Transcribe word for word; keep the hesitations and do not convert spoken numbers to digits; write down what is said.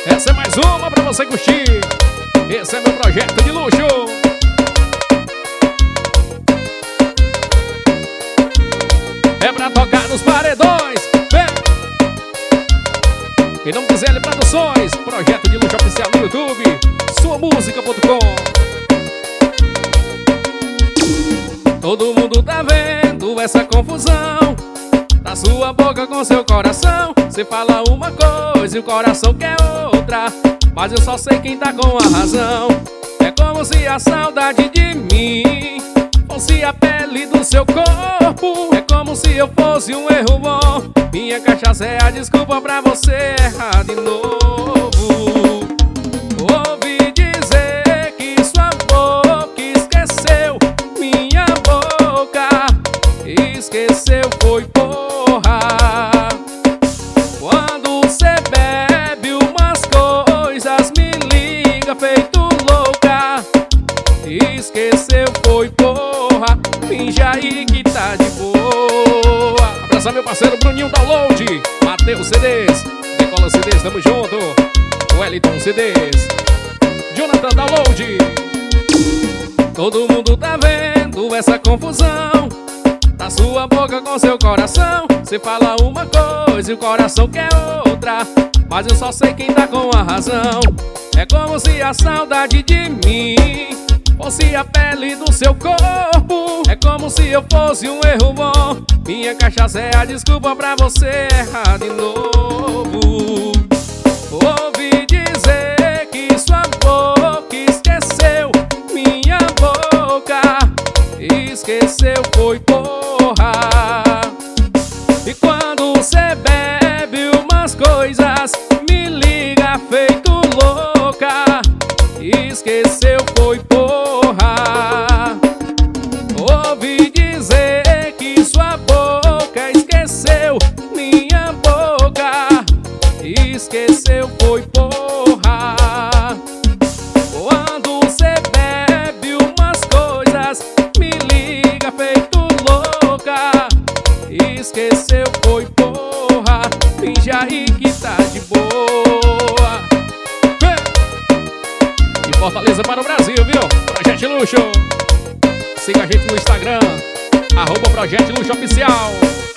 Essa é mais uma pra você curtir. Esse é meu projeto de luxo. É pra tocar nos paredões. Vem! Em nome de Zé L Produções, projeto de luxo oficial no YouTube, sua música ponto com. Todo mundo tá vendo essa confusão da sua boca com seu coração. Você fala uma coisa e o coração quer outra, mas eu só sei quem tá com a razão. É como se a saudade de mim fosse a pele do seu corpo. É como se eu fosse um erro bom. Minha cachaça é a desculpa pra você errar de novo. Ouvi dizer que sua boca esqueceu minha boca. Esqueceu foi porra. Quando cê bebe umas coisas, me liga feito louca. Esqueceu foi porra. Finge aí que tá de boa. Abraçar meu parceiro Bruninho Download, Mateus C Ds, Decola C Ds, tamo junto. Wellington C Ds, Jonathan Download. Todo mundo tá vendo essa confusão da sua boca com seu coração. Você fala uma coisa e o coração quer outra, mas eu só sei quem tá com a razão. É como se a saudade de mim fosse a pele do seu corpo. É como se eu fosse um erro bom. Minha cachaça é a desculpa pra você errar de novo. Ouvi dizer que sua boca esqueceu minha boca. Esqueceu foi porra. E quando cê bebe umas coisas, me liga feito louca. Esqueceu foi porra. Ouvi dizer que sua boca esqueceu minha boca. Esqueceu foi porra. Quando cê bebe umas coisas, me liga feito louca. Esqueceu foi porra. Finge aí que tá de boa. De Fortaleza para o Brasil, viu? Projeto Luxo. Siga a gente no Instagram, arroba Projeto Luxo Oficial.